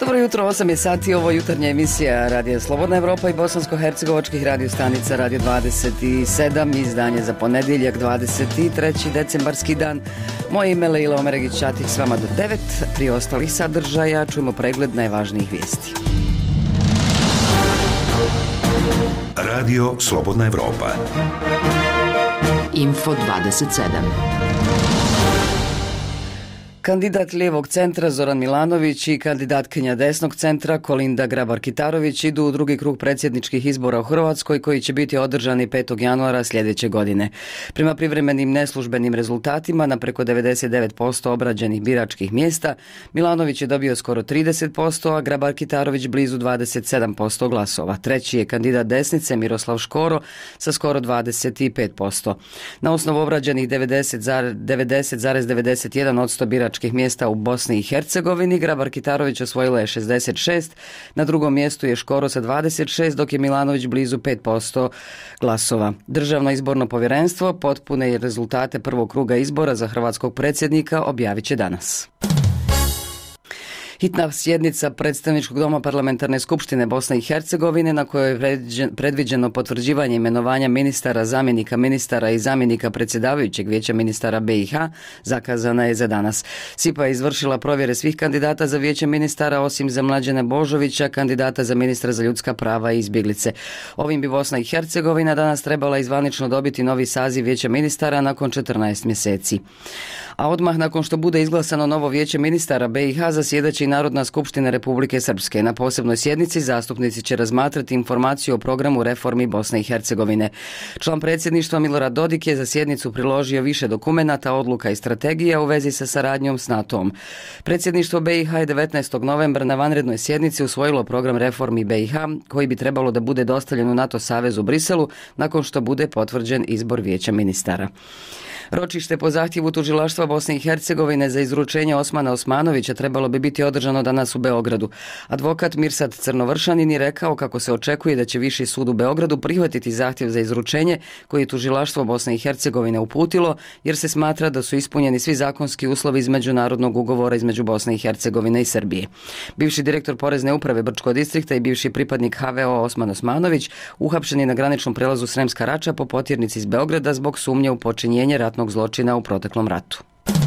Dobro jutro, 8 je sati, ovo jutarnja emisija Radija Slobodna Evropa i bosansko-hercegovačkih radiostanica Radio 27, izdanje za ponedjeljak 23. decembarski dan. Moje ime Leila Omeregić-Ćatić s vama do 9. Prije ostalih sadržaja čujemo pregled najvažnijih vijesti. Radio Slobodna Evropa. Info 27. Kandidat lijevog centra Zoran Milanović i kandidatkinja desnog centra Kolinda Grabar-Kitarović idu u drugi krug predsjedničkih izbora u Hrvatskoj koji će biti održani 5. januara sljedeće godine. Prema privremenim neslužbenim rezultatima na preko 99% obrađenih biračkih mjesta, Milanović je dobio skoro 30%, a Grabar-Kitarović blizu 27% glasova. Treći je kandidat desnice Miroslav Škoro sa skoro 25%. Na osnovu obrađenih 90,91% biračkih mjesta u Bosni i Hercegovini, Grabar-Kitarović osvojila je 66, na drugom mjestu je Škoro sa 26, dok je Milanović blizu 5% glasova. Državno izborno povjerenstvo potpune rezultate prvog kruga izbora za hrvatskog predsjednika objavit će danas. Hitna sjednica Predstavničkog doma Parlamentarne skupštine Bosne i Hercegovine na kojoj je predviđeno potvrđivanje imenovanja ministara, zamjenika ministara i zamjenika predsjedavajućeg vijeća ministara BiH zakazana je za danas. SIPA je izvršila provjere svih kandidata za vijeće ministara osim za Mlađana Božovića, kandidata za ministra za ljudska prava i izbjeglice. Ovim bi Bosna i Hercegovina danas trebala izvanično dobiti novi saziv vijeća ministara nakon 14 mjeseci. A odmah nakon što bude izglasano novo vijeće ministara BiH zasjedaće i Narodna skupština Republike Srpske. Na posebnoj sjednici zastupnici će razmatrati informaciju o programu reformi Bosne i Hercegovine. Član predsjedništva Milorad Dodik je za sjednicu priložio više dokumenata, odluka i strategija u vezi sa saradnjom s NATO-om. Predsjedništvo BiH je 19. novembra na vanrednoj sjednici usvojilo program reformi BiH koji bi trebalo da bude dostavljen u NATO savez u Briselu nakon što bude potvrđen izbor vijeća ministara. Ročište po zahtjevu tužilaštva Bosne i Hercegovine za izručenje Osmana Osmanovića trebalo bi biti održano danas u Beogradu. Advokat Mirsad Crnovršanin je rekao kako se očekuje da će Viši sud u Beogradu prihvatiti zahtjev za izručenje koji je tužilaštvo Bosne i Hercegovine uputilo, jer se smatra da su ispunjeni svi zakonski uslovi iz međunarodnog ugovora između Bosne i Hercegovine i Srbije. Bivši direktor Porezne uprave Brčkog distrikta i bivši pripadnik HVO Osman Osmanović uhapšen je na graničnom prelazu Sremska Rača po potjernici iz Beograda zbog sumnje u počinjenje ratnog zločina u proteklom ratu.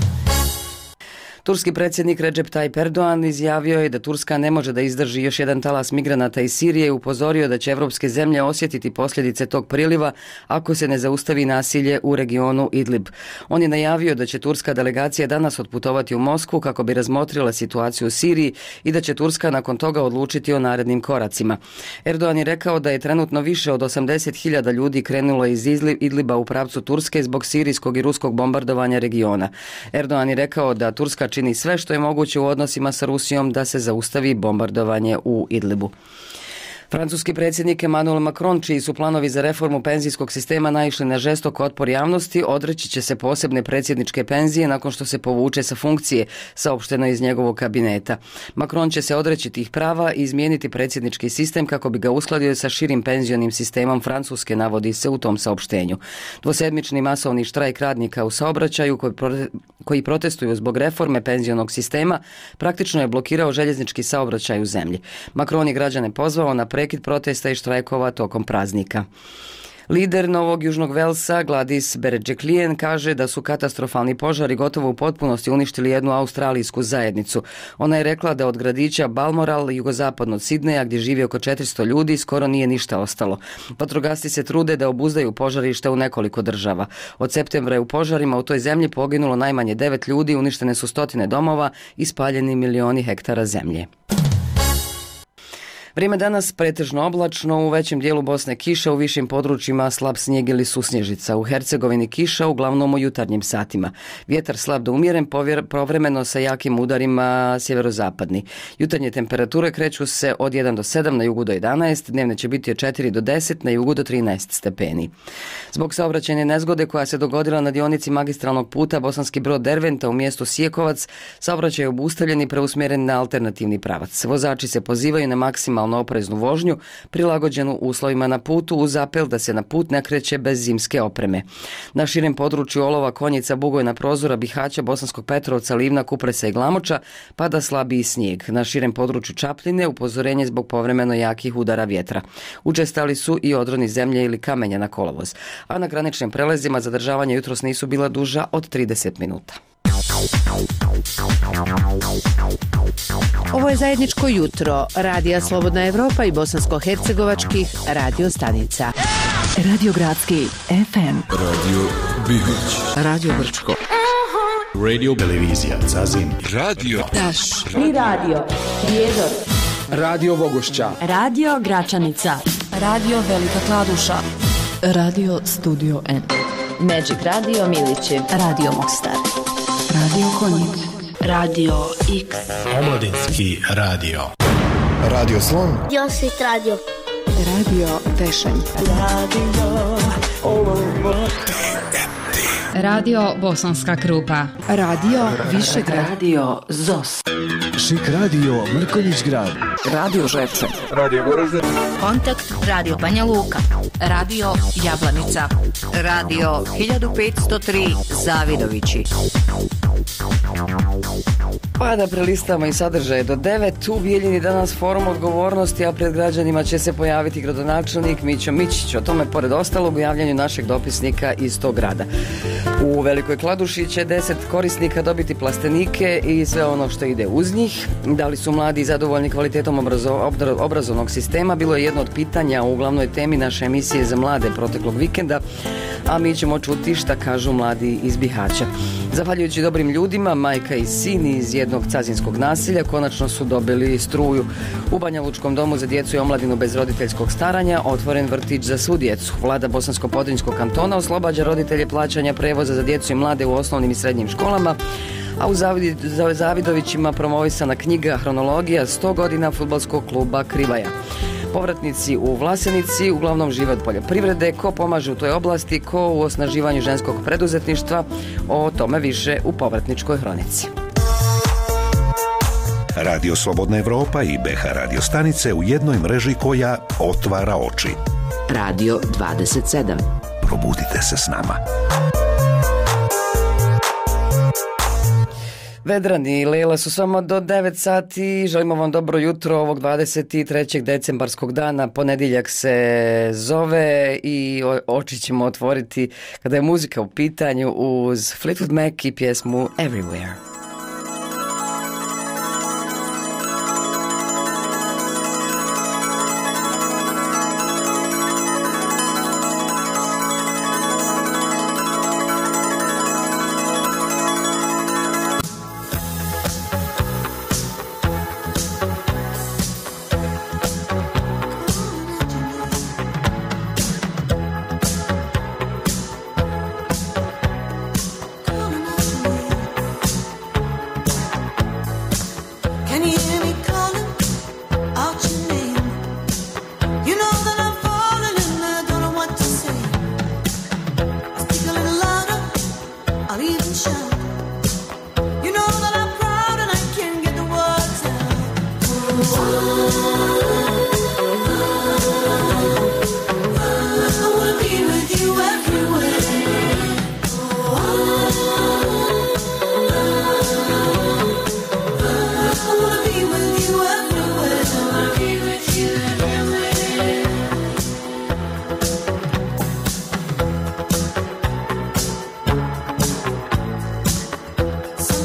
Turski predsjednik Recep Tayyip Erdoğan izjavio je da Turska ne može da izdrži još jedan talas migranata iz Sirije i upozorio da će evropske zemlje osjetiti posljedice tog priliva ako se ne zaustavi nasilje u regionu Idlib. On je najavio da će turska delegacija danas otputovati u Moskvu kako bi razmotrila situaciju u Siriji i da će Turska nakon toga odlučiti o narednim koracima. Erdoğan je rekao da je trenutno više od 80.000 ljudi krenulo iz Idliba u pravcu Turske zbog sirijskog i ruskog bombardovanja regiona. Erdoğan je rekao da Turska čini sve što je moguće u odnosima sa Rusijom da se zaustavi bombardovanje u Idlibu. Francuski predsjednik Emmanuel Macron, čiji su planovi za reformu penzijskog sistema naišli na žestok otpor javnosti, odreći će se posebne predsjedničke penzije nakon što se povuče sa funkcije, saopšteno iz njegovog kabineta. Macron će se odreći tih prava i izmijeniti predsjednički sistem kako bi ga uskladio sa širim penzionim sistemom Francuske, navodi se u tom saopštenju. Dvosedmični masovni štrajk radnika u saobraćaju koji protestuju zbog reforme penzionog sistema praktično je blokirao željeznički saobraćaj u zemlji. Macron je građane pozvao na prekid protesta i štrajkova tokom praznika. Lider Novog Južnog Velsa Gladys Berejiklian kaže da su katastrofalni požari gotovo u potpunosti uništili jednu australijsku zajednicu. Ona je rekla da od gradića Balmoral, jugozapadno od Sidneja, gdje živi oko 400 ljudi, skoro nije ništa ostalo. Vatrogasci se trude da obuzdaju požarišta u nekoliko država. Od septembra je u požarima u toj zemlji poginulo najmanje 9 ljudi, uništene su stotine domova i spaljeni milioni hektara zemlje. Vrijeme danas pretežno oblačno, u većem dijelu Bosne kiša, u višim područjima slab snijeg ili susnježica. U Hercegovini kiša, uglavnom u jutarnjim satima. Vjetar slab do umjeren, povremeno sa jakim udarima sjeverozapadni. Jutarnje temperature kreću se od 1 do 7, na jugu do 11, dnevne će biti od 4 do 10, na jugu do 13 stepeni. Zbog saobraćajne nezgode koja se dogodila na dionici magistralnog puta Bosanski Brod-Derventa u mjestu Sijekovac, saobraćaj je obustavljen i preusmjeren na alternativni pravac. Vozači se pozivaju na maksimalno maksimalno opreznu vožnju, prilagođenu uslovima na putu, uz apel da se na put ne kreće bez zimske opreme. Na širem području Olova, Konjica, Bugojna, Prozora, Bihaća, Bosanskog Petrovca, Livna, Kupresa i Glamoča pada slabiji snijeg. Na širem području Čapljine upozorenje zbog povremeno jakih udara vjetra. Učestali su i odroni zemlje ili kamenja na kolovoz, a na graničnim prelazima zadržavanja jutros nisu bila duža od 30 minuta. Ovo je zajedničko jutro Radija Slobodna Evropa i bosansko-hercegovačkih radio stanica. Radio Gradski FM, Radio Bihać, Radio Brčko, Radio Televizija Zazin, Radio Taš, I radio Prijedor, Radio Vogošća, Radio Gračanica, Radio Velika Kladuša, Radio Studio N, Magic Radio Milići, Radio Mostar, Radio Konjic, Radio X, Omladinski radio, Radio Slon, Josit Radio, Radio Tešanj, Radio Bosanska Krupa, Radio Višegrad, Radio ZOS, Šik Radio Mrkonjić Grad, Radio Žepče, Radio Goražde, Kontakt Radio Banja Luka, Radio Jablanica, Radio 1503 Zavidovići. Pa da prelistamo i sadržaje do 9. U Bijeljini danas forum odgovornosti, a pred građanima će se pojaviti gradonačelnik Mićo Mićić. O tome, pored ostalog, u javljanju našeg dopisnika iz tog grada. U Velikoj Kladuši će 10 korisnika dobiti plastenike i sve ono što ide uz njih. Da li su mladi zadovoljni kvalitetom obrazovnog sistema, bilo je jedno od pitanja u glavnoj temi naše emisije za mlade proteklog vikenda, a mi ćemo čuti šta kažu mladi iz Bihaća. Zahvaljujući dobrim ljudima, majka i sin iz jednog cazinskog naselja konačno su dobili struju. U Banja Lučkom domu za djecu i omladinu bez roditeljskog staranja otvoren vrtić za svu djecu. Vlada Bosansko-Podrinjskog kantona oslobađa roditelje plaćanja prevoza za djecu i mlade u osnovnim i srednjim školama, a u Zavidovićima promovisana knjiga Hronologija 100 godina fudbalskog kluba Krivaja. Povratnici u Vlasenici uglavnom žive od poljoprivrede. Ko pomaže u toj oblasti, ko u osnaživanju ženskog preduzetništva, o tome više u povratničkoj hronici. Radio Slobodna Evropa i BH radio stanice u jednoj mreži koja otvara oči. Radio 27. Probudite se s nama. Vedrani i Lela su samo do 9 sati. Želimo vam dobro jutro ovog 23. decembarskog dana. Ponedjeljak se zove i oči ćemo otvoriti kada je muzika u pitanju uz Fleetwood Mac i pjesmu Everywhere.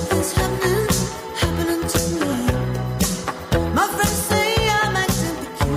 happening to me. My friends say I'm acting peculiar.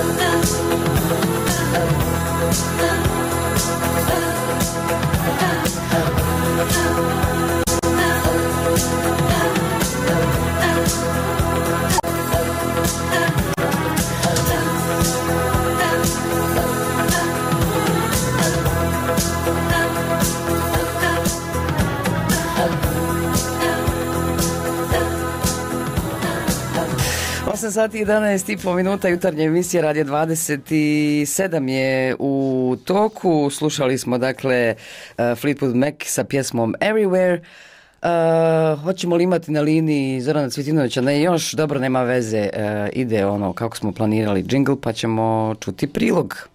Sati 11,5 minuta, jutarnja emisija Radio 27 je u toku. Slušali smo dakle Fleetwood Mac sa pjesmom Everywhere. Hoćemo li imati na liniji Zorana Cvjetinovića? Ne, još, dobro, nema veze. Ide ono kako smo planirali džingl, pa ćemo čuti prilog.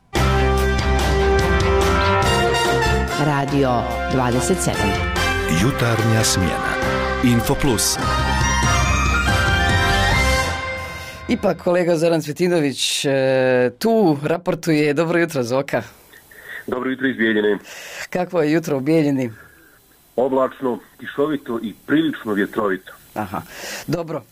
Radio 27. Jutarnja smjena. Info Plus. Ipak kolega Zoran Cvjetinović tu raportuje. Dobro jutro, Zoka. Dobro jutro iz Bijeljine. Kakvo je jutro u Bijeljini? Oblačno, kišovito i prilično vjetrovito. Aha, dobro.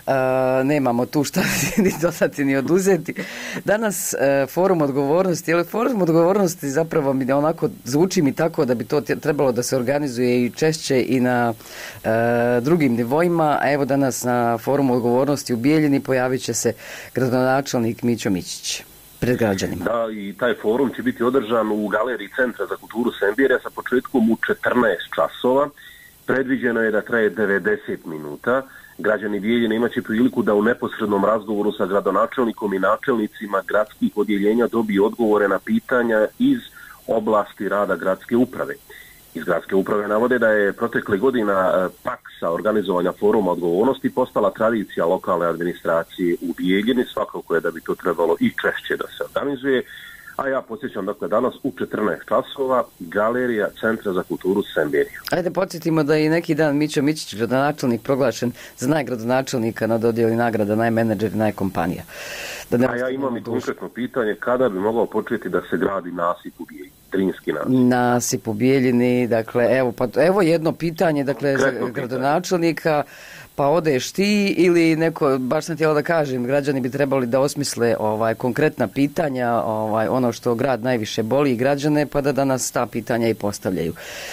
Nemamo tu šta ni dodati ni oduzeti. Danas forum odgovornosti, ali forum odgovornosti zapravo mi onako zvuči mi tako da bi to trebalo da se organizuje i češće i na drugim nivoima, a evo danas na forumu odgovornosti u Bijeljini pojavit će se gradonačelnik Mićo Mićić pred građanima. Da, i taj forum će biti održan u galeriji Centra za kulturu Sembirja sa početkom u 14 časova. Predviđeno je da traje 90 minuta. Građani Bijeljine imat će priliku da u neposrednom razgovoru sa gradonačelnikom i načelnicima gradskih odjeljenja dobiju odgovore na pitanja iz oblasti rada gradske uprave. Iz gradske uprave navode da je protekle godina praksa organizovanja foruma odgovornosti postala tradicija lokalne administracije u Bijeljini. Svakako je da bi to trebalo i češće da se organizuje. A ja podsjećam, dakle, danas u 14 časova galerija Centra za kulturu Sembirja. Ajde, podsjetimo da je neki dan Mićo Mićić, gradonačelnik, proglašen za najgradonačelnika na dodjeli nagrada najmenadžer i najkompanija. A ja imam i konkretno pitanje, kada bi mogao početi da se gradi nasip u Bijeljini, Drinski nasip? Nasip u Bijeljini, dakle, evo jedno pitanje, dakle, za gradonačelnika. Pa odeš ti ili neko, baš sam htjela da kažem, građani bi trebali da osmisle konkretna pitanja, ono što grad najviše boli i građane, pa da danas ta pitanja i postavljaju.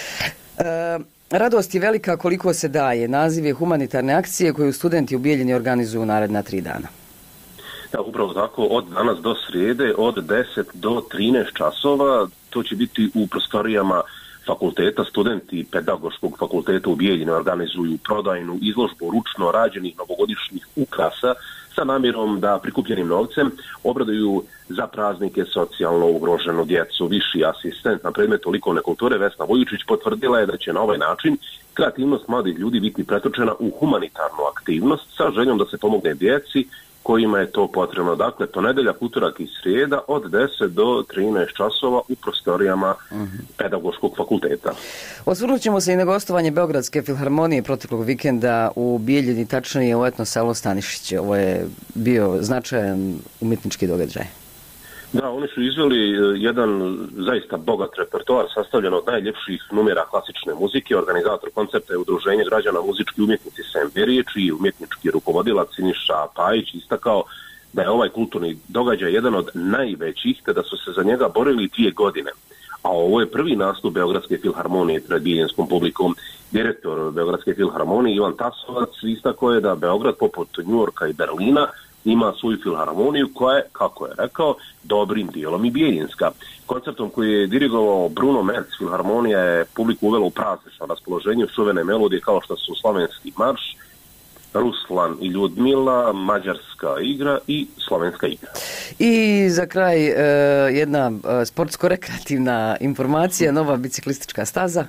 Radost je velika koliko se daje. Naziv je humanitarne akcije koju studenti u Bijeljini organizuju naredna 3 dana. Da, upravo tako, od danas do srijede, od 10 do 13 časova, to će biti u prostorijama fakulteta. Studenti Pedagoškog fakulteta u Bijeljini organizuju prodajnu izložbu ručno rađenih novogodišnjih ukrasa sa namjerom da prikupljenim novcem obraduju za praznike socijalno ugroženu djecu. Viši asistent na predmetu likovne kulture Vesna Vujičić potvrdila je da će na ovaj način kreativnost mladih ljudi biti pretočena u humanitarnu aktivnost sa željom da se pomogne djeci kojima je to potrebno. Dakle, ponedjeljak, utorak i srijeda od 10 do 13 časova u prostorijama Pedagoškog fakulteta. Osvrnut ćemo se i na gostovanje Beogradske filharmonije proteklog vikenda u Bijeljini, tačnije u etno selo Stanišiće. Ovo je bio značajan umjetnički događaj. Da, oni su izveli jedan zaista bogat repertoar sastavljen od najljepših numera klasične muzike. Organizator koncepta je Udruženje građana muzički umjetnici Sembirije, čiji umjetnički rukovodilac Siniša Pajić istakao da je ovaj kulturni događaj jedan od najvećih, te da su se za njega borili 2 godine. A ovo je prvi nastup Beogradske filharmonije pred bijeljenskom publikom. Direktor Beogradske filharmonije Ivan Tasovac istakao je da Beograd, poput Njujorka i Berlina, ima svoju filharmoniju koja je, kako je rekao, dobrim dijelom i bijeljinska. Koncertom koji je dirigovao Bruno Merz, filharmonija je publiku uvela u praznično raspoloženje čuvene melodije kao što su Slovenski marš, Ruslan i Ljudmila, Mađarska igra i Slovenska igra. I za kraj jedna sportsko-rekreativna informacija, nova biciklistička staza.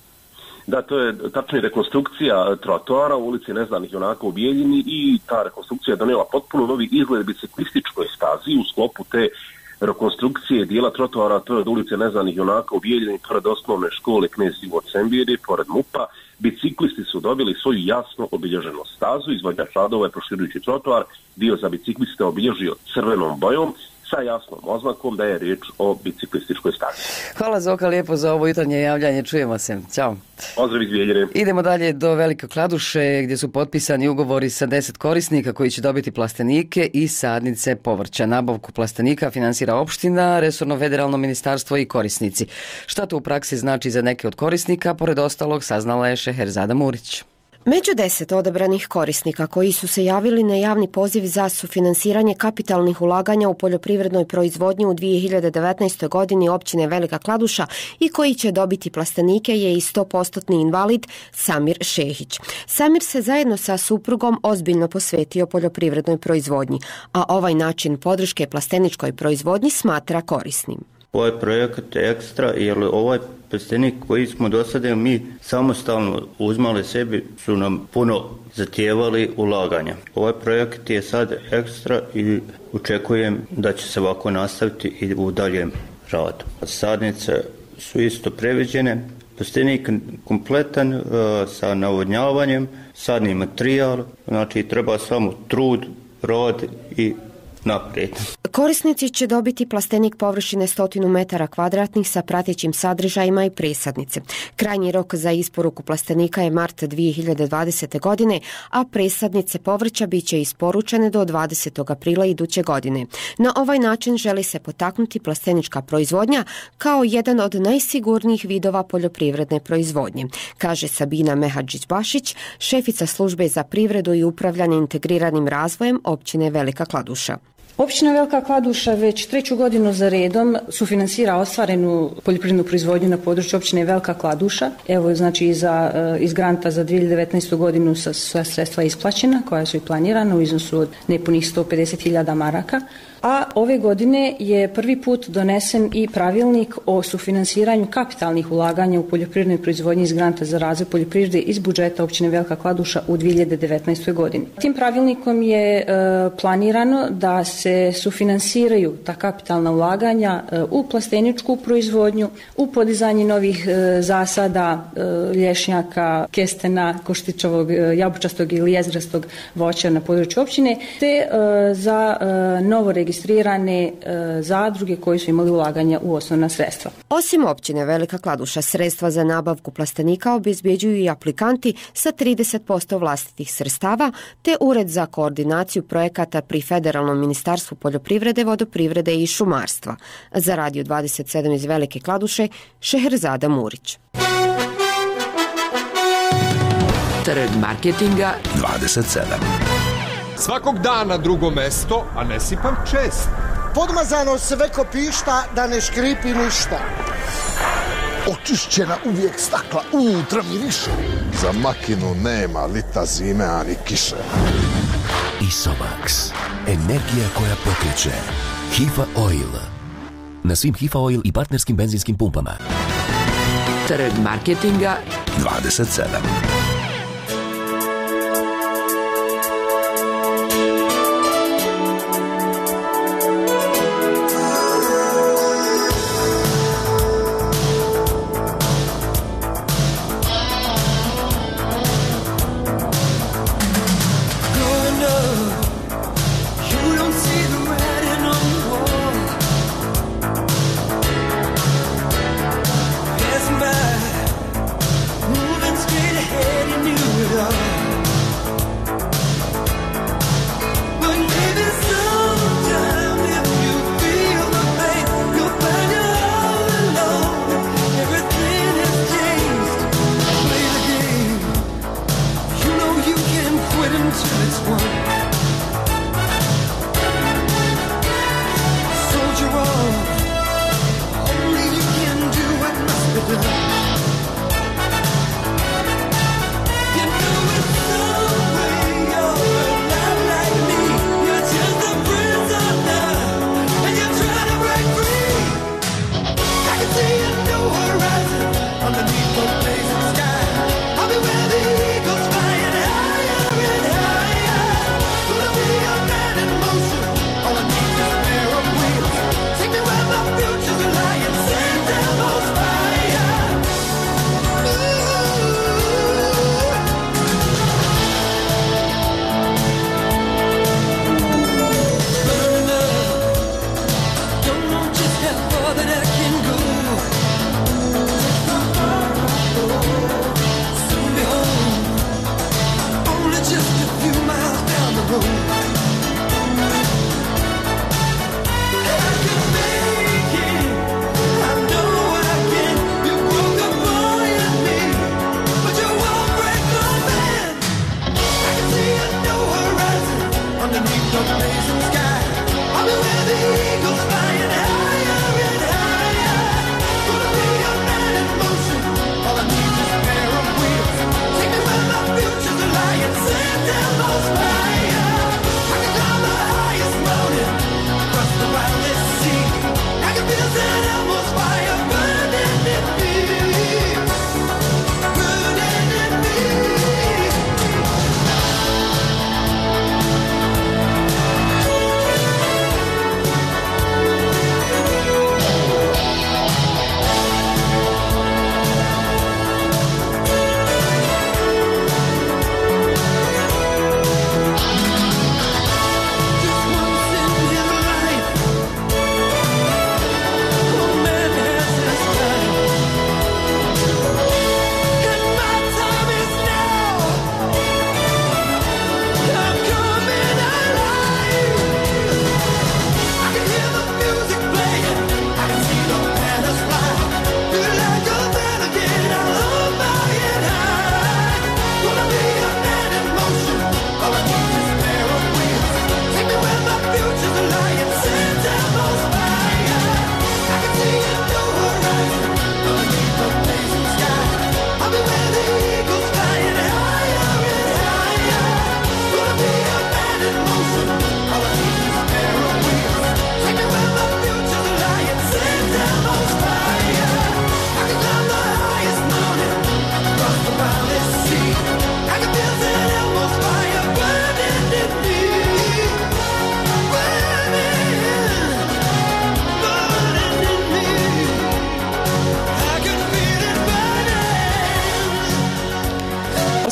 Da, to je tačnije rekonstrukcija trotoara u ulici Neznanih junaka u Bijeljini i ta rekonstrukcija je donijela potpuno novi izgled biciklističkoj stazi. U sklopu te rekonstrukcije dijela trotoara, to je od ulice Neznanih junaka u Bijeljini, pored osnovne škole Knez Ivo Cembiri, pored MUP-a, biciklisti su dobili svoju jasno obilježenu stazu. Izvođač radova je proširujući trotoar dio za bicikliste obilježio crvenom bojom sa jasnom oznakom da je riječ o biciklističkoj stazi. Hvala Zoka lijepo za ovo jutarnje javljanje, čujemo se. Ćao. Pozdrav iz Bijeljine. Idemo dalje do Velike Kladuše gdje su potpisani ugovori sa 10 korisnika koji će dobiti plastenike i sadnice povrća. Nabavku plastenika finansira opština, resorno federalno ministarstvo i korisnici. Šta to u praksi znači za neke od korisnika, pored ostalog saznala je Šeherzada Murić. Među 10 odabranih korisnika koji su se javili na javni poziv za sufinansiranje kapitalnih ulaganja u poljoprivrednoj proizvodnji u 2019. godini općine Velika Kladuša i koji će dobiti plastenike je i 100% invalid Samir Šehić. Samir se zajedno sa suprugom ozbiljno posvetio poljoprivrednoj proizvodnji, a ovaj način podrške plasteničkoj proizvodnji smatra korisnim. Ovaj projekat je ekstra jer ovaj plastenik koji smo do sada mi samostalno uzmali sebi su nam puno zahtijevali ulaganja. Ovaj projekt je sad ekstra i očekujem da će se ovako nastaviti i u daljem radu. Sadnice su isto previđene, plastenik kompletan sa navodnjavanjem, sadni materijal, znači treba samo trud, rad i naprijed. Korisnici će dobiti plastenik površine 100 metara kvadratnih sa pratećim sadržajima i presadnice. Krajnji rok za isporuku plastenika je mart 2020. godine, a presadnice povrća bit će isporučene do 20. aprila iduće godine. Na ovaj način želi se potaknuti plastenička proizvodnja kao jedan od najsigurnijih vidova poljoprivredne proizvodnje, kaže Sabina Mehadžić-Bašić, šefica službe za privredu i upravljanje integriranim razvojem općine Velika Kladuša. Općina Velika Kladuša već 3. godinu za redom sufinansira ostvarenu poljoprivrednu proizvodnju na području općine Velika Kladuša. Evo, znači iz granta za 2019. godinu su sva sredstva isplaćena koja su i planirana u iznosu od nepunih 150.000 maraka. A ove godine je prvi put donesen i pravilnik o sufinansiranju kapitalnih ulaganja u poljoprivrednoj proizvodnji iz granta za razvoj poljoprivrede iz budžeta općine Velika Kladuša u 2019. godini. Tim pravilnikom je planirano da se sufinansiraju ta kapitalna ulaganja u plasteničku proizvodnju, u podizanje novih zasada, lješnjaka, kestena, koštičavog, jabučastog ili jezgrastog voća na području općine, te za novo registrirane zadruge koji su imali ulaganja u osnovna sredstva. Osim općine Velika Kladuša, sredstva za nabavku plastenika obezbjeđuju i aplikanti sa 30% vlastitih sredstava, te Ured za koordinaciju projekata pri Federalnom ministarstvu poljoprivrede, vodoprivrede i šumarstva. Za Radio 27 iz Velike Kladuše, Šeherzada Murić. Trg marketinga 27. Svakog dana drugo mesto, a ne sipam čest. Podmazano sve ko pišta, da ne škripi ništa. Očišćena uvijek stakla, unutra miriše. Za makinu nema lita zime, ani kiše. Isomax. Energija koja pokreće. Hifa Oil. Na svim Hifa Oil i partnerskim benzinskim pumpama. Trg marketinga 27. Moving straight ahead.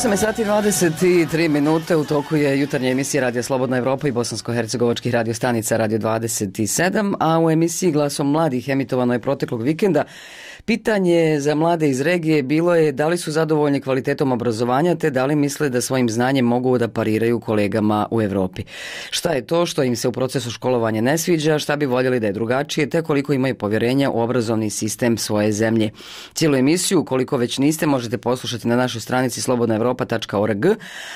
8:23 u toku je jutarnja emisija Radija Slobodna Evropa i bosansko-hercegovačkih radio stanica Radio 27, a u emisiji Glasom mladih emitovano je proteklog vikenda. Pitanje za mlade iz regije bilo je da li su zadovoljni kvalitetom obrazovanja te da li misle da svojim znanjem mogu da pariraju kolegama u Evropi. Šta je to što im se u procesu školovanja ne sviđa, šta bi voljeli da je drugačije te koliko imaju povjerenja u obrazovni sistem svoje zemlje. Cijelu emisiju, ukoliko već niste, možete poslušati na našoj stranici slobodnaevropa.org,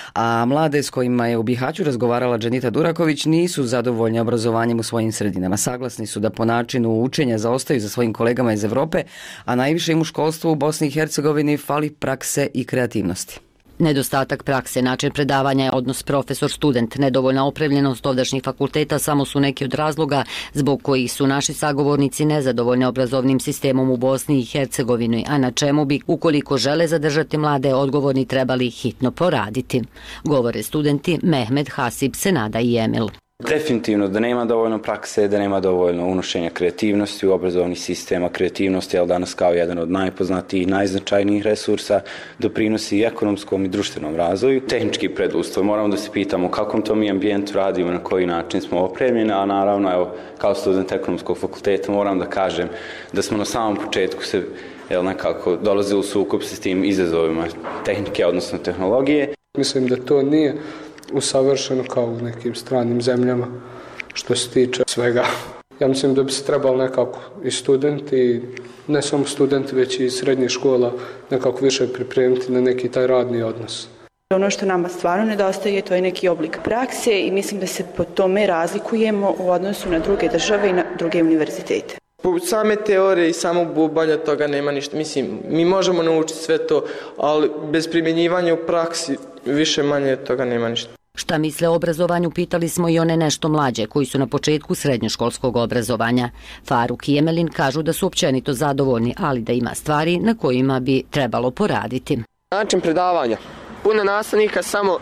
a mlade s kojima je u Bihaću razgovarala Dženita Duraković nisu zadovoljni obrazovanjem u svojim sredinama. Saglasni su da po načinu učenja zaostaju za svojim kolegama iz Evrope, a najviše im u školstvu u Bosni i Hercegovini fali prakse i kreativnosti. Nedostatak prakse, način predavanja, odnos profesor-student, nedovoljna opremljenost ovdašnjih fakulteta samo su neki od razloga zbog kojih su naši sagovornici nezadovoljni obrazovnim sistemom u Bosni i Hercegovini, a na čemu bi, ukoliko žele zadržati mlade, odgovorni trebali hitno poraditi. Govore studenti Mehmed, Hasib, Senada i Emil. Definitivno da nema dovoljno prakse, da nema dovoljno unošenja kreativnosti u obrazovni sistem, a kreativnost je danas kao jedan od najpoznatijih, najznačajnijih resursa, doprinosi i ekonomskom i društvenom razvoju. Tehnički preduslov, moramo da se pitamo u kakvom to mi ambijentu radimo, na koji način smo opremljeni, a naravno, evo, kao student ekonomskog fakulteta moram da kažem da smo na samom početku se nekako dolazili u sukob s tim izazovima tehnike, odnosno tehnologije. Mislim da to nije usavršeno kao u nekim stranim zemljama što se tiče svega. Ja mislim da bi se trebalo nekako i studenti, ne samo studenti, već i srednje škola nekako više pripremiti na neki taj radni odnos. Ono što nama stvarno nedostaje, to je neki oblik prakse i mislim da se po tome razlikujemo u odnosu na druge države i na druge univerzitete. Po same teorije i samog bubanja toga nema ništa. Mislim, mi možemo naučiti sve to, ali bez primjenjivanja u praksi više manje toga nema ništa. Šta misle o obrazovanju, pitali smo i one nešto mlađe koji su na početku srednjoškolskog obrazovanja. Faruk i Emelin kažu da su općenito zadovoljni, ali da ima stvari na kojima bi trebalo poraditi. Način predavanja. Puno nastavnika samo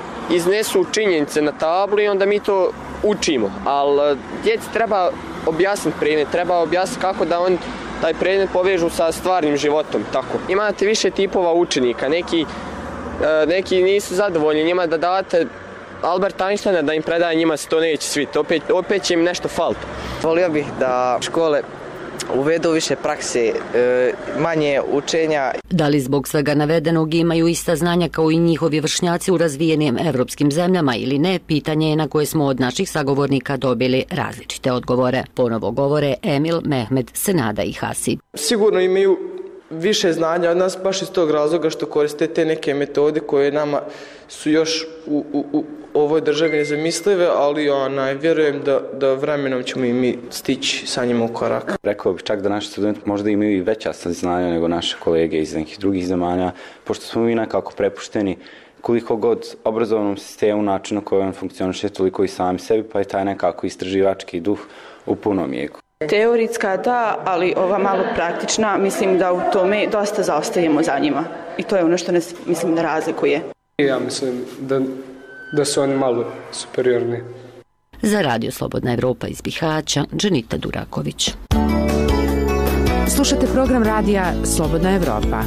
iznesu činjenice na tablu i onda mi to učimo, ali djeci treba objasniti predmet, treba objasniti kako da on taj predmet povežu sa stvarnim životom. Tako. Imate više tipova učenika, neki nisu zadovoljni njima da date Alberta Einsteina da im predaje, njima se to neće sviti, opet će im nešto faliti. Volio bih da škole uvedu više prakse, manje učenja. Da li zbog svega navedenog imaju ista znanja kao i njihovi vršnjaci u razvijenim evropskim zemljama ili ne, pitanje je na koje smo od naših sagovornika dobili različite odgovore. Ponovo govore Emil, Mehmed, Senada i Hasib. Sigurno imaju više znanja od nas baš iz tog razloga što koriste te neke metode koje nama su još u ovoj državi nezamislive, ali vjerujem da vremenom ćemo i mi stići sa njima u korak. Rekao bih čak da naši studenti možda imaju i veća saznanja nego naše kolege iz nekih drugih zemalja, pošto smo mi nekako prepušteni koliko god obrazovnom sistemu, načinu koji on funkcioniše, toliko i sami sebi, pa je taj nekako istraživački duh u punom jeku. Teoretska da, ali ova malo praktična, mislim da u tome dosta zaostajemo za njima. I to je ono što nas, mislim, da razlikuje. Ja mislim da su oni malo superiorni. Za Radio Slobodna Evropa iz Bihaća, Dženita Duraković. Slušate program radija Slobodna Evropa.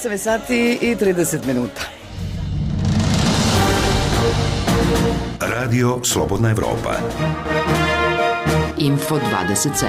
8 sati i 30 minuta. Radio Slobodna Evropa. Info 27.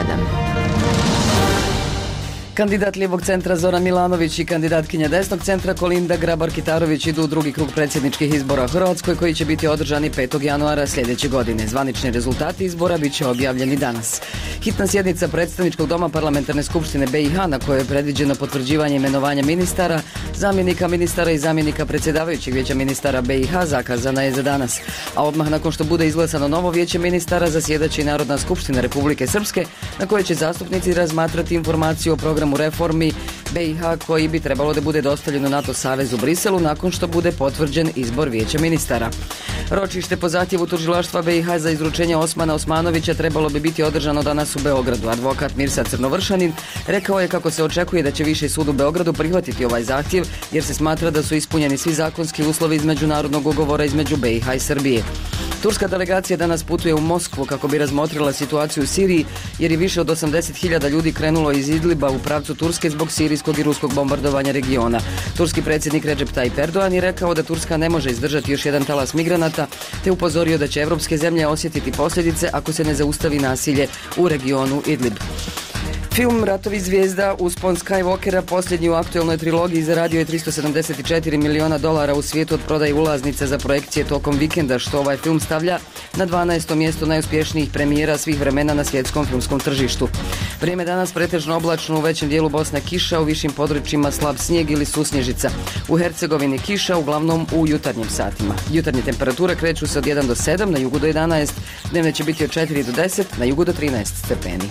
Kandidat lijevog centra Zoran Milanović i kandidatkinja desnog centra Kolinda Grabar-Kitarović idu u drugi krug predsjedničkih izbora u Hrvatskoj koji će biti održani 5. januara sljedeće godine. Zvanični rezultati izbora bit će objavljeni danas. Hitna sjednica predstavničkog doma Parlamentarne skupštine BiH na kojoj je predviđeno potvrđivanje imenovanja ministara, zamjenika ministara i zamjenika predsjedavajućeg vijeća ministara BiH zakazana je za danas. A odmah nakon što bude izglasano novo vijeće ministara zasjedat će i Narodna skupština Republike Srpske na kojoj će zastupnici razmatrati informaciju o programu reformi BiH koji bi trebalo da bude dostavljeno NATO savezu u Briselu nakon što bude potvrđen izbor vijeća ministara. Ročište po zahtjevu tužilaštva BiH za izručenje Osmana Osmanovića trebalo bi biti održano danas u Beogradu. Advokat Mirsa Crnovršanin rekao je kako se očekuje da će Viši sud u Beogradu prihvatiti ovaj zahtjev jer se smatra da su ispunjeni svi zakonski uslovi iz međunarodnog ugovora između BiH i Srbije. Turska delegacija danas putuje u Moskvu kako bi razmotrila situaciju u Siriji jer je više od 80.000 ljudi krenulo iz Idliba u pravcu Turske zbog sirijskog i ruskog bombardovanja regiona. Turski predsjednik Recep Tayyip Erdogan je rekao da Turska ne može izdržati još jedan talas migranata te upozorio da će evropske zemlje osjetiti posljedice ako se ne zaustavi nasilje u regionu Idlib. Film Ratovi zvijezda uspon Skywalkera, posljednji u aktualnoj trilogiji, zaradio je $374 miliona u svijetu od prodaje ulaznica za projekcije tokom vikenda, što ovaj film stavlja na 12. mjesto najuspješnijih premijera svih vremena na svjetskom filmskom tržištu. Vrijeme danas pretežno oblačno, u većem dijelu Bosne kiša, u višim područjima slab snijeg ili susnježica. U Hercegovini kiša, uglavnom u jutarnjim satima. Jutarnje temperature kreću se od 1 do 7, na jugu do 11, dnevne će biti od 4 do 10, na jugu do 13 stepeni.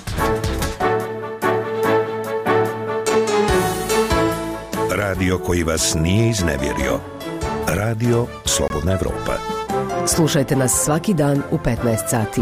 Radio koji vas nije iznevjerio. Radio Slobodna Evropa. Slušajte nas svaki dan u 15 sati.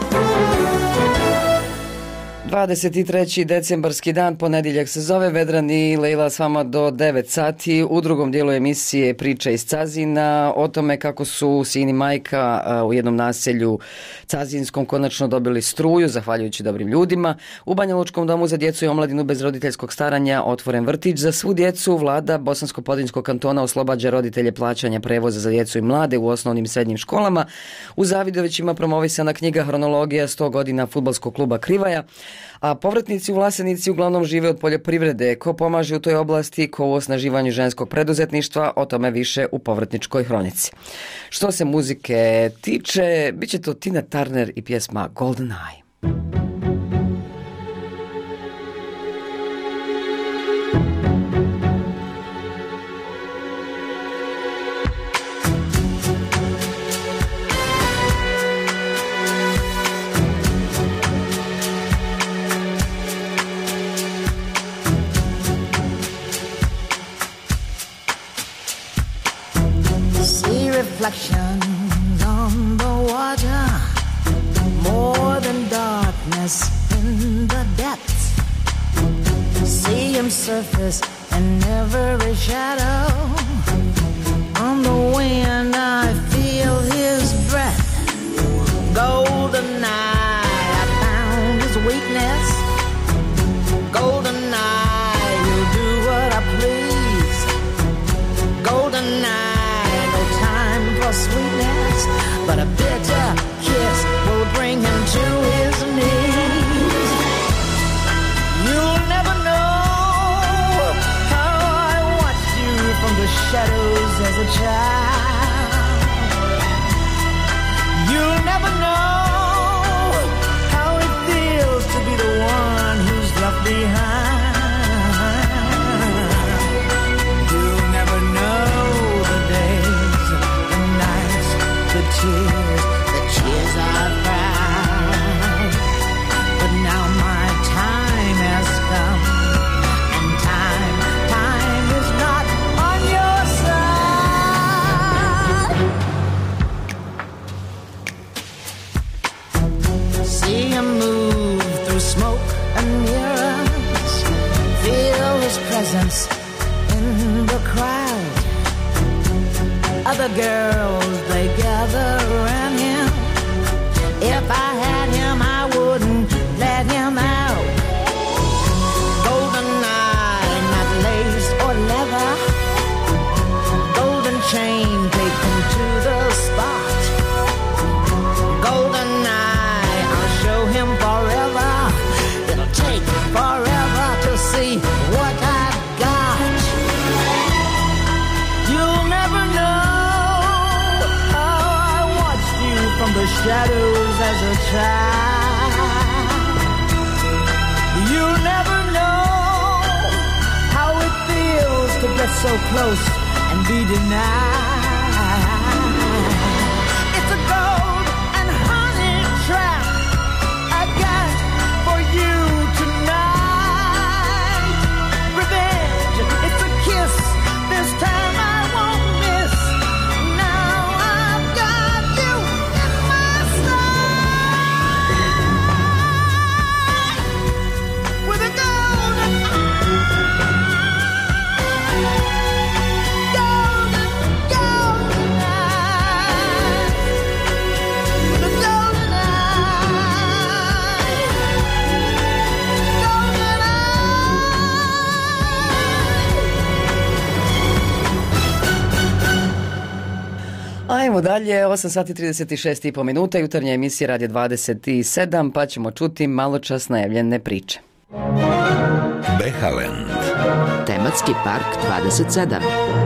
23. decembarski dan, ponedjeljak se zove, Vedran i Lejla s vama do 9 sati. U drugom dijelu emisije Priča iz Cazina o tome kako su sin i majka u jednom naselju Cazinskom konačno dobili struju, zahvaljujući dobrim ljudima. U Banjalučkom domu za djecu i omladinu bez roditeljskog staranja otvoren vrtić za svu djecu. Vlada Bosansko-Podinjskog kantona oslobađa roditelje plaćanja prevoza za djecu i mlade u osnovnim i srednjim školama. U Zavidovićima promovisana knjiga Hronologija 100 godina fudbalskog kluba Krivaja. A povratnici u Vlasenici uglavnom žive od poljoprivrede. Ko pomaže u toj oblasti, ko u osnaživanju ženskog preduzetništva, o tome više u povratničkoj hronici. Što se muzike tiče, bit će to Tina Turner i pjesma Golden Eye. Reflections on the water, more than darkness in the depths. See him surface in every shadow. On the wind I feel his breath. Golden eye, I found his weakness. Golden eye, he'll do what I please. Golden eye, sweetness, but a bitter kiss will bring him to his knees. You'll never know how I watched you from the shadows as a child. You'll never know how it feels to be the one who's left behind. You'll never know the tears I've cried. But now my time has come, and time is not on your side. See him move through smoke and mirrors, feel his presence in the crowd. Other girls, they gather around him. If I had him, I wouldn't let him out. Golden eye, not lace or leather. shadows as a child. You never know how it feels to get so close and be denied. It's a gold and honey trap I got for you tonight. Revenge, it's a kiss, this time I won't miss. Now I've got you in my sight. With a golden Ajmo dalje, 8 sati 36,5 minuta, jutarnja emisija Radio 27, pa ćemo čuti maločas najavljene priče. Behaland. Tematski park 27.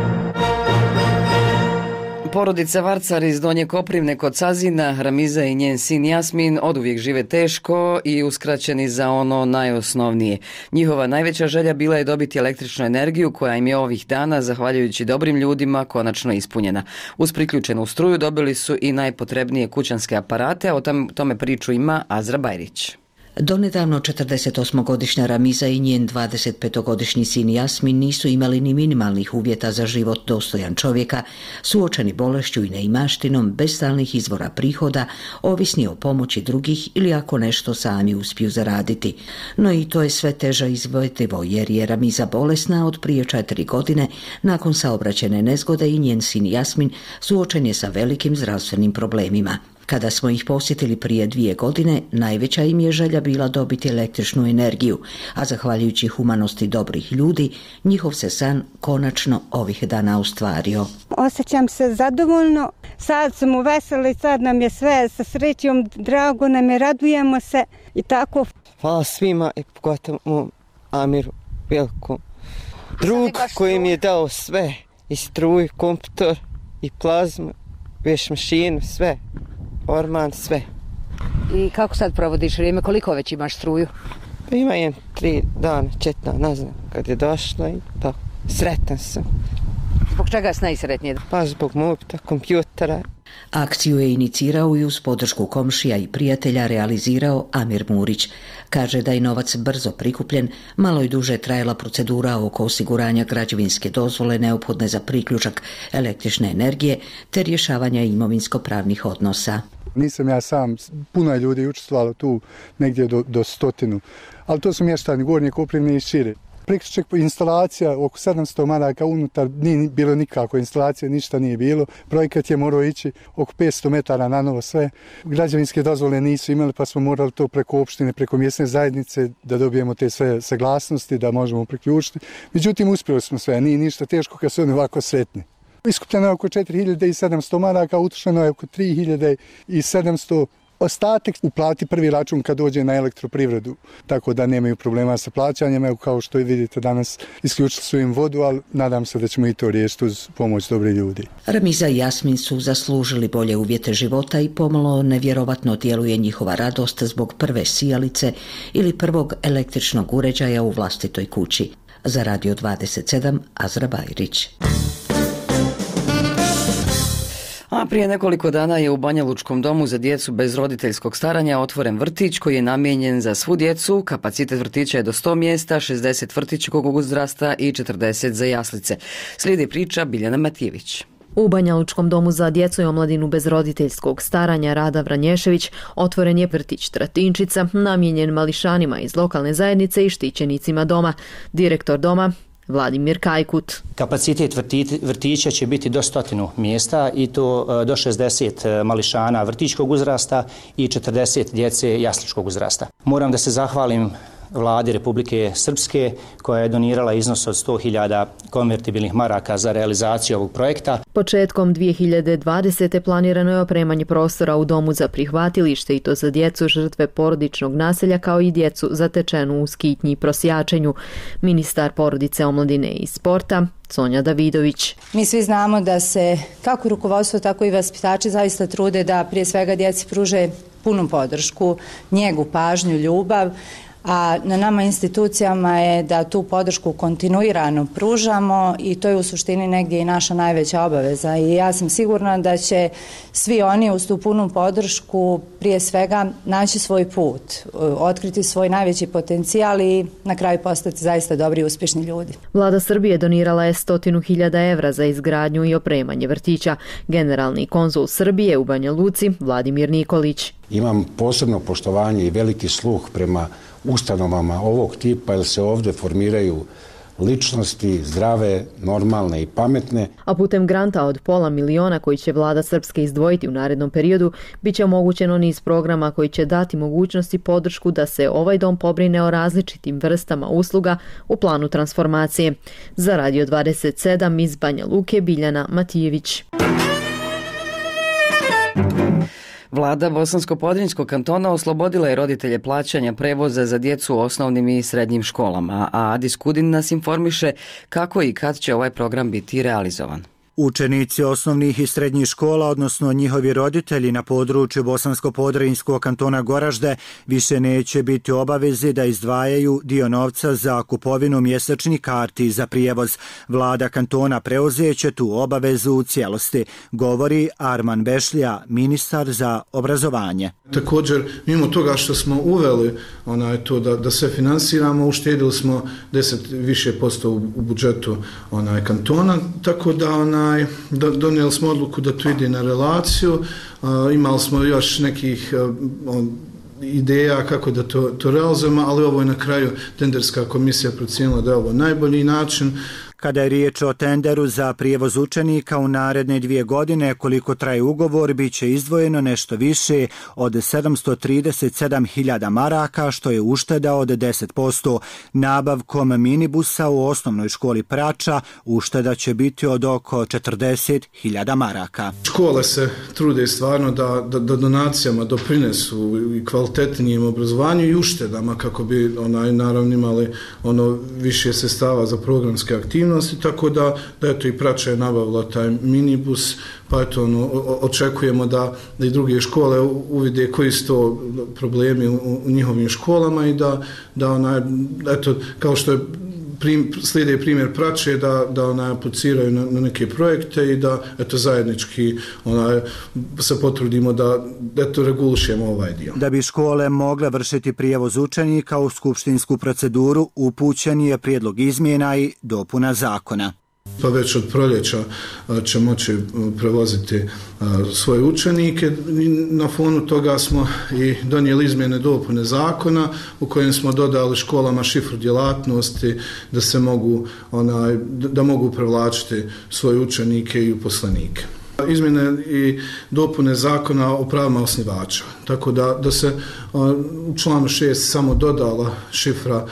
Porodica Varcar iz Donje Koprivne kod Sazina, Ramiza i njen sin Jasmin oduvijek žive teško i uskraćeni za ono najosnovnije. Njihova najveća želja bila je dobiti električnu energiju koja im je ovih dana, zahvaljujući dobrim ljudima, konačno ispunjena. Uz priključenu struju dobili su i najpotrebnije kućanske aparate, a o tome priču ima Azra Bajrić. Donedavno 48-godišnja Ramiza i njen 25-godišnji sin Jasmin nisu imali ni minimalnih uvjeta za život dostojan čovjeka, suočeni bolešću i neimaštinom, bez stalnih izvora prihoda, ovisni o pomoći drugih ili ako nešto sami uspiju zaraditi. No i to je sve teže izvedivo jer je Ramiza bolesna od prije 4 godine, nakon saobraćajne nezgode i njen sin Jasmin suočen je sa velikim zdravstvenim problemima. Kada smo ih posjetili prije 2 godine, najveća im je želja bila dobiti električnu energiju, a zahvaljujući humanosti dobrih ljudi, njihov se san konačno ovih dana ostvario. Osjećam se zadovoljno, sad smo veseli, sad nam je sve sa srećom, drago nam je, radujemo se i tako. Hvala svima i pogotovo Amiru velikom drugu koji mi je dao sve, i struju, kompjutor, i plazmu, veš mašinu, sve. Orman, sve. I kako sad provodiš vrijeme? Koliko već imaš struju? Ima 3 dana, 4 dana, ne znam, kad je došla i tako. Sretan sam. Zbog čega si najsretniji? Pa zbog mobita, kompjutera. Akciju je inicirao i uz podršku komšija i prijatelja realizirao Amir Murić. Kaže da je novac brzo prikupljen, malo i duže trajala procedura oko osiguranja građevinske dozvole neophodne za priključak električne energije te rješavanja imovinsko-pravnih odnosa. Nisam ja sam, puno je ljudi učestvovalo tu negdje do 100, ali to su mještani Gornje Koprivne i šire. Priključak instalacija oko 700 maraka unutar, nije bilo nikako instalacije, ništa nije bilo. Projekat je morao ići oko 500 metara na novo sve. Građevinske dozvole nisu imali pa smo morali to preko opštine, preko mjesne zajednice da dobijemo te sve saglasnosti da možemo priključiti. Međutim, uspjeli smo sve, nije ništa teško kad su oni ovako sretni. Iskupljeno je oko 4700 maraka, utrošeno je oko 3700. Ostatak uplati prvi račun kad dođe na elektroprivredu, tako da nemaju problema sa plaćanjem. Evo, kao što vidite danas isključili su im vodu, ali nadam se da ćemo i to riješiti uz pomoć dobrih ljudi. Ramiza i Jasmin su zaslužili bolje uvjete života i pomalo nevjerovatno djeluje njihova radost zbog prve sijalice ili prvog električnog uređaja u vlastitoj kući. Za Radio 27, Azra Bajrić. A prije nekoliko dana je u Banja Lučkom domu za djecu bez roditeljskog staranja otvoren vrtić koji je namijenjen za svu djecu. Kapacitet vrtića je do 100 mjesta, 60 vrtićkog uzrasta i 40 za jaslice. Slijedi priča Biljana Matijević. U Banja Lučkom domu za djecu i omladinu bez roditeljskog staranja Rada Vranješević otvoren je vrtić Tratinčica, namijenjen mališanima iz lokalne zajednice i štićenicima doma. Direktor doma Vladimir Kajkut. Kapacitet vrtića će biti do 100 mjesta i to do 60 mališana vrtićkog uzrasta i 40 djece jasličkog uzrasta. Moram da se zahvalim vladi Republike Srpske koja je donirala iznos od 100.000 konvertibilnih maraka za realizaciju ovog projekta. Početkom 2020. planirano je opremanje prostora u domu za prihvatilište i to za djecu žrtve porodičnog nasilja kao i djecu zatečenu u skitnji i prosjačenju. Ministar porodice, omladine i sporta Sonja Davidović. Mi svi znamo da se kako rukovodstvo, tako i vaspitači zaista trude da prije svega djeci pruže punu podršku, njegu, pažnju, ljubav, a na nama institucijama je da tu podršku kontinuirano pružamo i to je u suštini negdje i naša najveća obaveza. I ja sam sigurna da će svi oni uz tu punu podršku prije svega naći svoj put, otkriti svoj najveći potencijal i na kraju postati zaista dobri i uspješni ljudi. Vlada Srbije donirala je 100.000 evra za izgradnju i opremanje vrtića. Generalni konzul Srbije u Banja Luci, Vladimir Nikolić. Imam posebno poštovanje i veliki sluh prema ustanovama ovog tipa jer se ovdje formiraju ličnosti zdrave, normalne i pametne. A putem granta od $500.000 koji će vlada Srpske izdvojiti u narednom periodu, bit će omogućeno niz programa koji će dati mogućnosti podršku da se ovaj dom pobrine o različitim vrstama usluga u planu transformacije. Za Radio 27 iz Banja Luke, Biljana Matijević. Vlada Bosansko-Podrinjskog kantona oslobodila je roditelje plaćanja prevoza za djecu u osnovnim i srednjim školama, a Adis Kudin nas informiše kako i kad će ovaj program biti realizovan. Učenici osnovnih i srednjih škola, odnosno njihovi roditelji na području Bosansko-Podrinjskog kantona Goražde, više neće biti obavezi da izdvajaju dio novca za kupovinu mjesečnih karti za prijevoz. Vlada kantona preuzeće tu obavezu u cijelosti, govori Arman Bešlija, ministar za obrazovanje. Također, mimo toga što smo uveli to da sve finansiramo, uštedili smo 10% u budžetu kantona, tako da donijeli smo odluku da to ide na relaciju, imali smo još nekih ideja kako da to realizujemo, ali ovo je na kraju tenderska komisija procijenila da je ovo najbolji način. Kada je riječ o tenderu za prijevoz učenika u naredne 2 godine, koliko traje ugovor, bit će izdvojeno nešto više od 737.000 maraka, što je ušteda od 10%. Nabavkom minibusa u osnovnoj školi Prača ušteda će biti od oko 40.000 maraka. Škole se trude stvarno da donacijama doprinesu i kvalitetnijem obrazovanju i uštedama kako bi naravno imali više sredstava za programske aktivnosti. Tako da eto i Prača je nabavila taj minibus, pa eto očekujemo da i druge škole uvide koji su to problemi u njihovim školama i da eto kao što je slijede primjer Prače da apliciraju na neke projekte i da eto zajednički se potrudimo da eto regulišemo ovaj dio. Da bi škole mogle vršiti prijevoz učenika u skupštinsku proceduru, upućen je prijedlog izmjena i dopuna zakona. Pa već od proljeća će moći prevoziti svoje učenike. Na fonu toga smo i donijeli izmjene dopune zakona u kojem smo dodali školama šifru djelatnosti da se mogu prevlačiti svoje učenike i uposlenike. Izmjene i dopune zakona o pravima osnivača, tako da se u članu 6 samo dodala šifra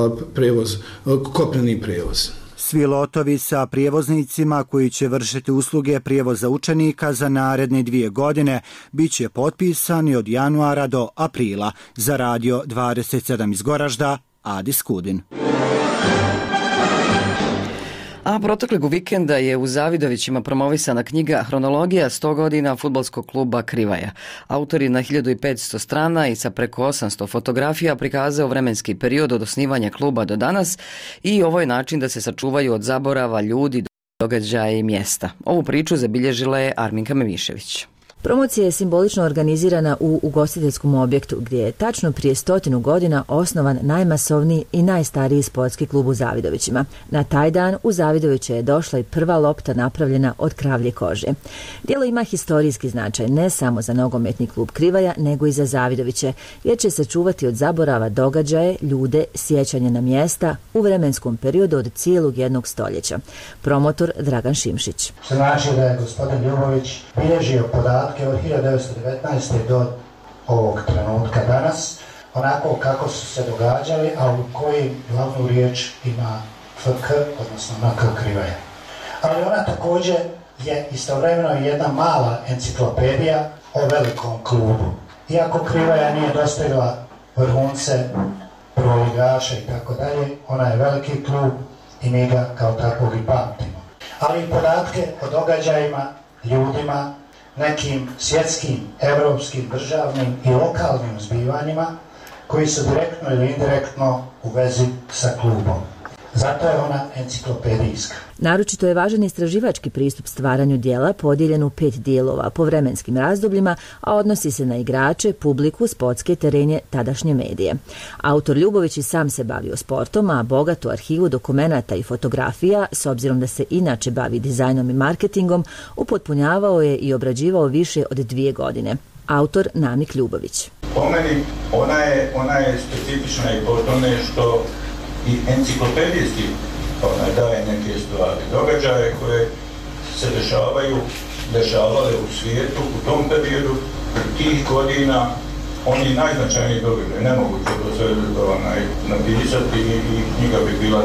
kopneni prijevoz. Svi lotovi sa prijevoznicima koji će vršiti usluge prijevoza učenika za naredne 2 godine bit će potpisani od januara do aprila. Za Radio 27 iz Goražda, Adis Kudin. A proteklog vikenda je u Zavidovićima promovisana knjiga Hronologija 100 godina fudbalskog kluba Krivaja. Autor je na 1500 strana i sa preko 800 fotografija prikazao vremenski period od osnivanja kluba do danas i ovo je način da se sačuvaju od zaborava ljudi, događaja i mjesta. Ovu priču zabilježila je Arminka Memišević. Promocija je simbolično organizirana u ugostiteljskom objektu gdje je tačno prije 100 godina osnovan najmasovniji i najstariji sportski klub u Zavidovićima. Na taj dan u Zavidoviće je došla i prva lopta napravljena od kravlje kože. Djelo ima historijski značaj ne samo za nogometni klub Krivaja, nego i za Zavidoviće, jer će se čuvati od zaborava događaje, ljude, sjećanje na mjesta u vremenskom periodu od cijelog jednog stoljeća. Promotor Dragan Šimšić. Što znači da je gospodin Ljubović bilježio podatke od 1919. do ovog trenutka danas, onako kako su se događali, a u koji glavnu riječ ima FK, odnosno NK Krivaja. Ali ona također je istovremeno jedna mala enciklopedija o velikom klubu. Iako Krivaja nije dostigla vrhunce prvoligaša i tako dalje, ona je veliki klub i mi ga kao takvog i pamtimo. Ali i podatke o događajima, ljudima, nekim svjetskim, evropskim, državnim i lokalnim zbivanjima koji su direktno ili indirektno u vezi sa klubom. Zato je ona enciklopedijska. Naročito je važan istraživački pristup stvaranju dijela podijeljen u 5 dijelova po vremenskim razdobljima, a odnosi se na igrače, publiku, sportske terenje, tadašnje medije. Autor Ljubović i sam se bavio sportom, a bogatu arhivu dokumenata i fotografija, s obzirom da se inače bavi dizajnom i marketingom, upotpunjavao je i obrađivao više od 2 godine. Autor Namik Ljubović. Po meni ona je specifična i po tome što i enciklopedijski daje neke stvari, događaje koje se dešavale u svijetu u tom periodu, tih godina, oni najznačajniji događaji, nemoguće to sve napisati i knjiga bi bila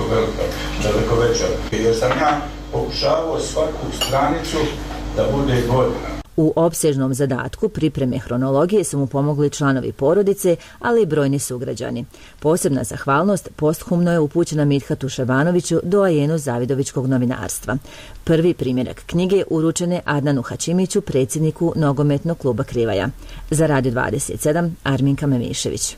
daleko veća. Jer sam ja pokušavao svaku stranicu da bude godina. U opsežnom zadatku pripreme hronologije su mu pomogli članovi porodice, ali i brojni sugrađani. Posebna zahvalnost posthumno je upućena Midhatu Šabanoviću, doajenu zavidovičkog novinarstva. Prvi primjerak knjige uručen je Adnanu Hačimiću, predsjedniku nogometnog kluba Krivaja. Za Radio 27, Arminka Memišević.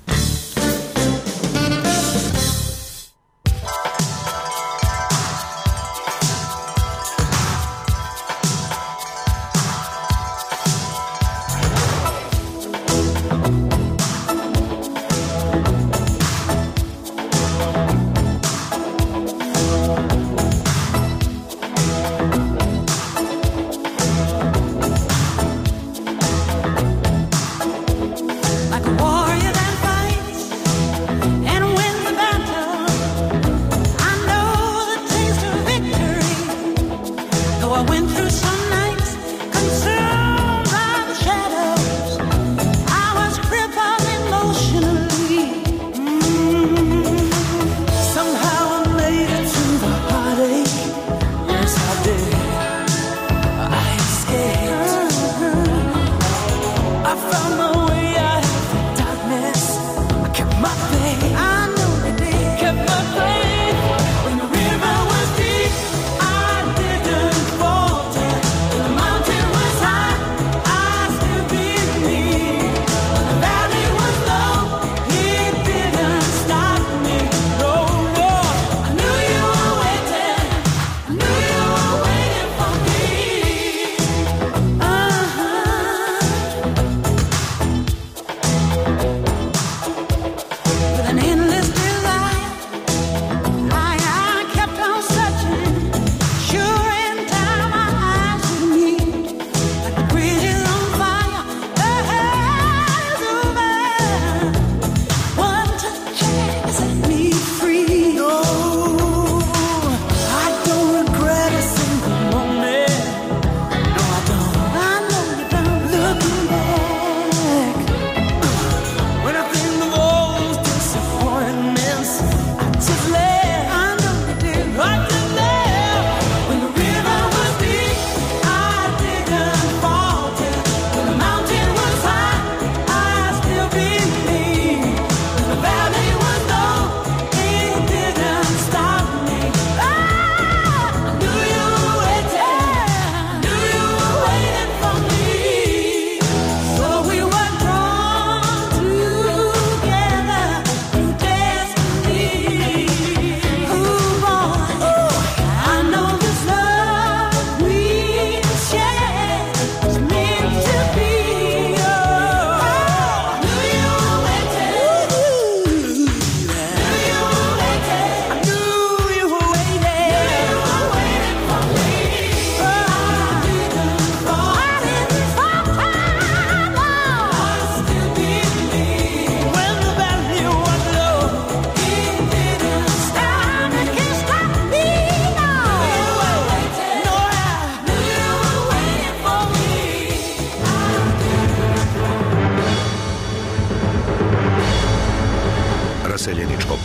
Like a warrior that fights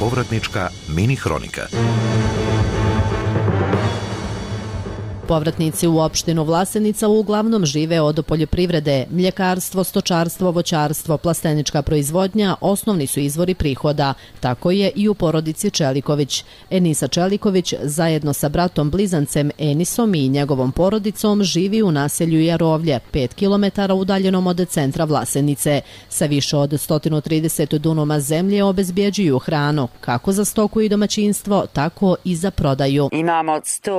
povratnička mini hronika. Povratnici u opštinu Vlasenica uglavnom žive od poljoprivrede, mljekarstvo, stočarstvo, voćarstvo, plastenička proizvodnja osnovni su izvori prihoda. Tako je i u porodici Čeliković. Enisa Čeliković zajedno sa bratom blizancem Enisom i njegovom porodicom živi u naselju Jarovlje, 5 km udaljenom od centra Vlasenice. Sa više od 130 dunuma zemlje obezbjeđuju hranu, kako za stoku i domaćinstvo, tako i za prodaju. Imamo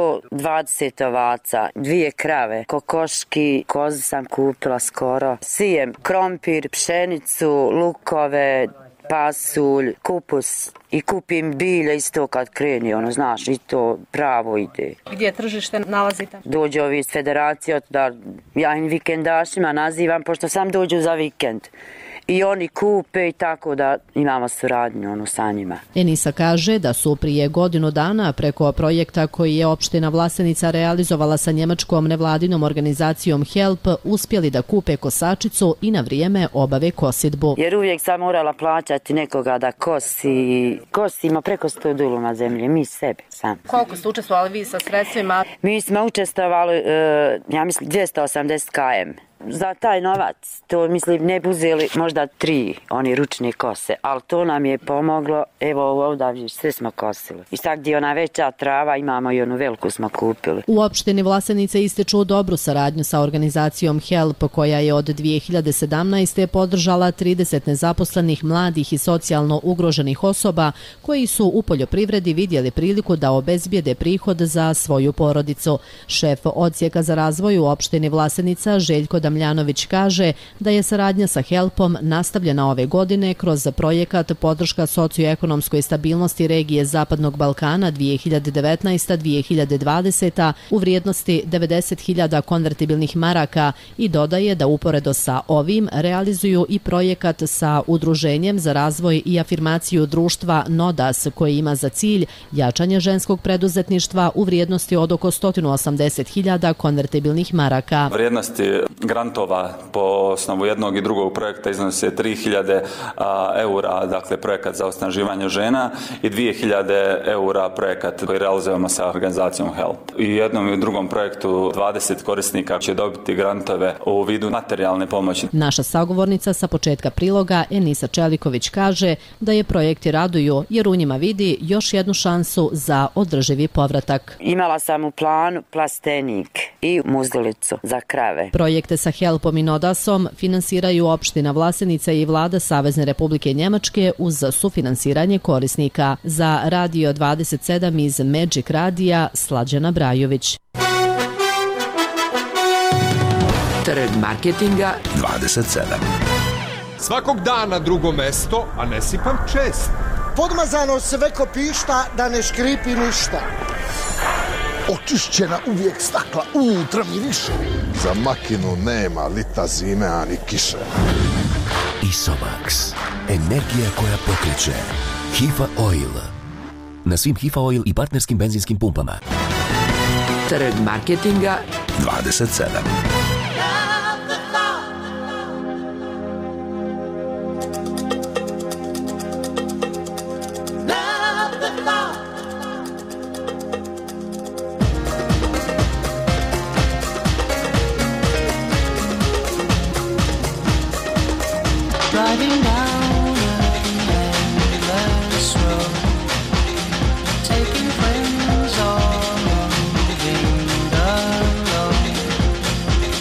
120 ovaca, 2 krave, kokoški, kozu sam kupila skoro. Sijem krompir, pšenicu, lukove, pasulj, kupus i kupim bilje isto kad kreni, znaš, i to pravo ide. Gdje tržište nalazite? Dođu ovi iz federacije, da ja im vikendašima nazivam, pošto sam dođu za vikend. I oni kupe i tako da imamo suradnju sa njima. Enisa kaže da su prije godinu dana preko projekta koji je opština Vlasenica realizovala sa njemačkom nevladinom organizacijom HELP uspjeli da kupe kosačicu i na vrijeme obave kosidbu. Jer uvijek sam morala plaćati nekoga da kosi. Kosimo preko 100 duluma zemlje, mi sebe sam. Koliko ste učestvovali vi sa sredstvima? Mi smo učestvovali, ja mislim, 280 km. Za taj novac, to mislim ne bi uzeli možda 3 oni ručne kose, ali to nam je pomoglo, evo ovdje sve smo kosili. I sad gdje ona veća trava imamo i onu veliku smo kupili. U opštini Vlasenice ističu dobru saradnju sa organizacijom HELP koja je od 2017. podržala 30 nezaposlenih mladih i socijalno ugroženih osoba koji su u poljoprivredi vidjeli priliku da obezbijede prihod za svoju porodicu. Šef odsjeka za razvoj u opštini Vlasenica Željko Damljanović kaže da je saradnja sa HELP-om nastavljena ove godine kroz projekat podrška socioekonomskoj stabilnosti regije Zapadnog Balkana 2019-2020 u vrijednosti 90.000 konvertibilnih maraka i dodaje da uporedo sa ovim realizuju i projekat sa Udruženjem za razvoj i afirmaciju društva NODAS koji ima za cilj jačanje ženskog preduzetništva u vrijednosti od oko 180.000 konvertibilnih maraka. Vrijednosti grantova po osnovu jednog i drugog projekta iznosi 3.000 eura, dakle projekat za osnaživanje žena i 2.000 eura projekat koji realizujemo sa organizacijom HELP. I u jednom i u drugom projektu 20 korisnika će dobiti grantove u vidu materijalne pomoći. Naša sagovornica sa početka priloga Enisa Čeliković kaže da je projekti raduju jer u njima vidi još jednu šansu za održivi povratak. Imala sam u planu plastenik i muzdulicu za krave. Projekte sa HELP-om i NODAS-om finansiraju opština Vlasenica i vlada Savezne Republike Njemačke uz sufinansiranje korisnika. Za Radio 27 iz Magic Radija Slađana Brajović. Trg marketinga 27. Svakog dana drugo mesto, a ne sipam čest. Podmazano sve ko pišta da ne škripi ništa. Očišćena uvijek stakla, unutra miriše. Za makinu nema lita zime, ani kiše. Isomax. Energija koja pokreće. Hifa Oil. Na svim Hifa Oil i partnerskim benzinskim pumpama. Trg marketinga 27. Driving down an endless road, taking friends or moving alone.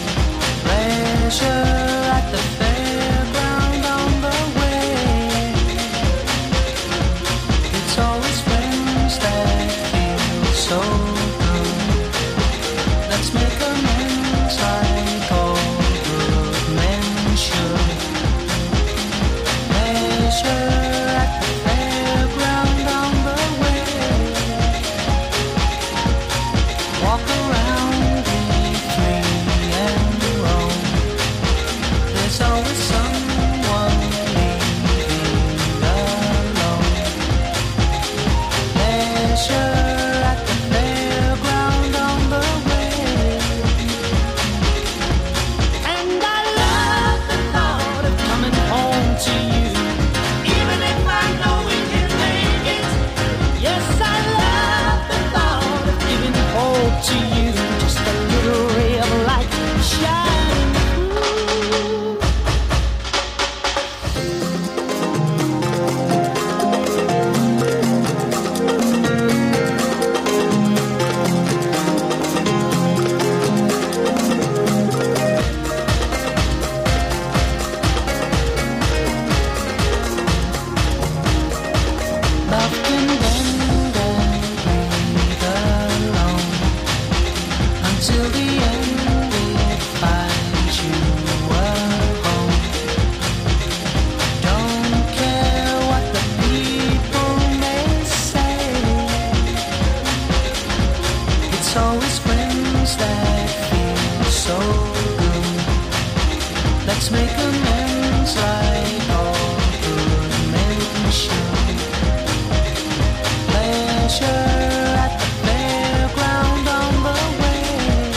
It's always friends that feel so good. Let's make amends like all good men should. Pleasure at the fairground on the way.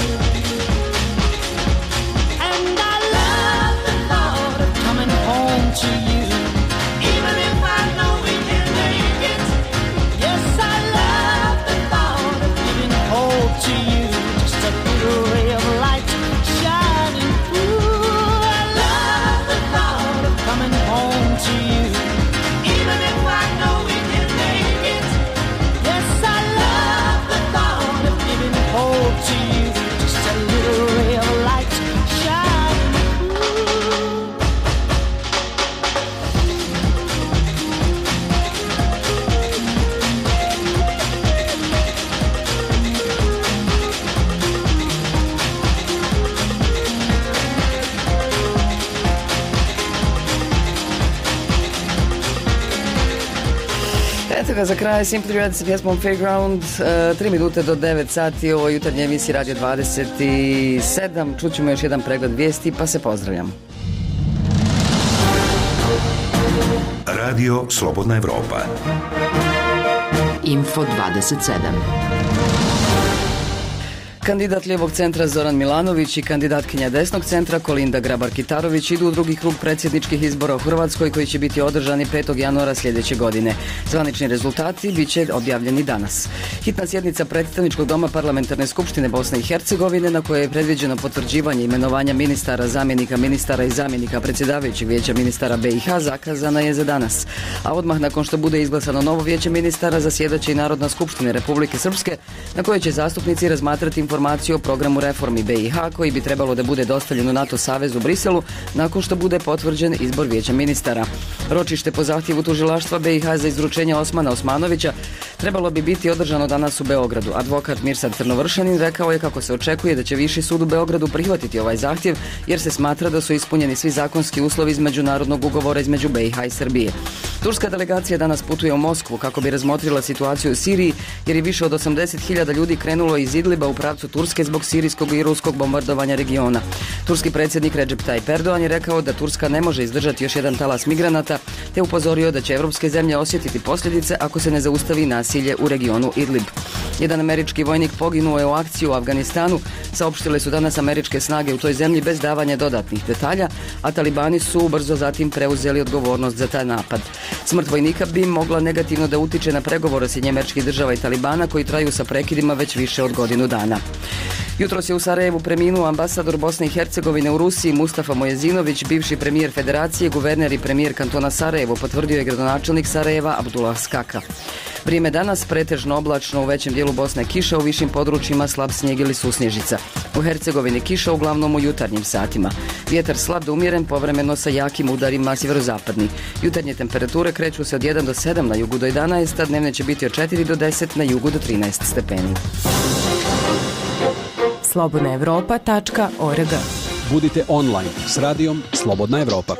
And I love the thought of coming home to you, even if I know we can't make it. Yes, I love the thought of giving hope to you, just a little ray of light shining through. I love the thought of coming home to you, even if I know we can't make it. Yes, I love the thought of giving hope to you, just a little ray of light shining through. Eto ga za kraj Simply Red sa pjesmom Fairground, 3 minute do 9 sati, ovo je jutarnje emisije Radio 27, čućemo još jedan pregled vijesti, pa se pozdravljam. Radio Slobodna Evropa. Info 27. Kandidat Lijevog centra Zoran Milanović i kandidatkinja Desnog centra Kolinda Grabar-Kitarović idu u drugi krug predsjedničkih izbora u Hrvatskoj koji će biti održani 5. januara sljedeće godine. Zvanični rezultati bit će objavljeni danas. Hitna sjednica Predstavničkog doma Parlamentarne skupštine Bosne i Hercegovine na kojoj je predviđeno potvrđivanje imenovanja ministara, zamjenika ministara i zamjenika predsjedavajućeg vijeća ministara BiH zakazana je za danas. A odmah nakon što bude izglasano novo vijeće ministara zasjedaće i Narodna skupština Republike Srpske na kojoj će zastupnici razmatrati informaciju o programu reformi BiH koji bi trebalo da bude dostavljen u NATO savez u Briselu nakon što bude potvrđen izbor vijeća ministara. Ročište po zahtjevu tužilaštva BiH za izručenje Osmana Osmanovića trebalo bi biti održano danas u Beogradu. Advokat Mirsad Crnovršanin rekao je kako se očekuje da će Viši sud u Beogradu prihvatiti ovaj zahtjev jer se smatra da su ispunjeni svi zakonski uslovi iz međunarodnog ugovora između BiH i Srbije. Turska delegacija danas putuje u Moskvu kako bi razmotrila situaciju u Siriji jer je više od 80.000 ljudi krenulo iz Idliba u pravcu Turske zbog sirijskog i ruskog bombardovanja regiona. Turski predsjednik Recep Tayyip Erdogan je rekao da Turska ne može izdržati još jedan talas migranata te upozorio da će evropske zemlje osjetiti posljedice ako se ne zaustavi nasilje u regionu Idlib. Jedan američki vojnik poginuo je u akciji u Afganistanu, saopštile su danas američke snage u toj zemlji bez davanja dodatnih detalja, a talibani su brzo zatim preuzeli odgovornost za taj napad. Smrt vojnika bi mogla negativno da utiče na pregovore Sjedinjenih Država i Talibana koji traju sa prekidima već više od godinu dana. Jutros je u Sarajevu preminuo ambasador Bosne i Hercegovine u Rusiji Mustafa Mojezinović, bivši premijer Federacije, guverner i premijer kantona Sarajevo, potvrdio je gradonačelnik Sarajeva Abdullah Skaka. Vrijeme danas pretežno oblačno, u većem dijelu Bosne kiša, u višim područjima slab snijeg ili susnježica. U Hercegovini kiša uglavnom u jutarnjim satima. Vjetar slab do umjeren, povremeno sa jakim udarima sjeverozapadni. Jutarnje temperature kreću se od 1 do 7 na jugu do 11, a dnevne će biti od 4 do 10 na jugu do 13 stepeni. slobodnaevropa.org. Budite online s radijom Slobodna Evropa.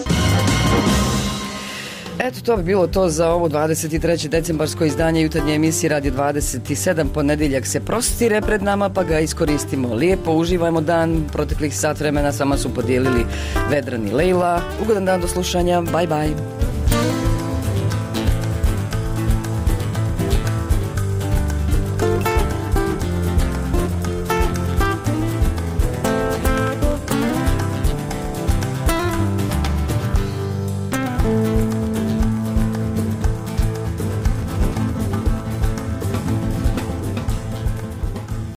Eto, to bi bilo to za ovo 23. decembarsko izdanje jutarnje emisije Radio 27. Ponedjeljak se prostire pred nama, pa ga iskoristimo lijepo, uživajmo dan. Proteklih sat vremena s vama su podijelili Vedran i Lejla. Ugodan dan do slušanja, bye bye.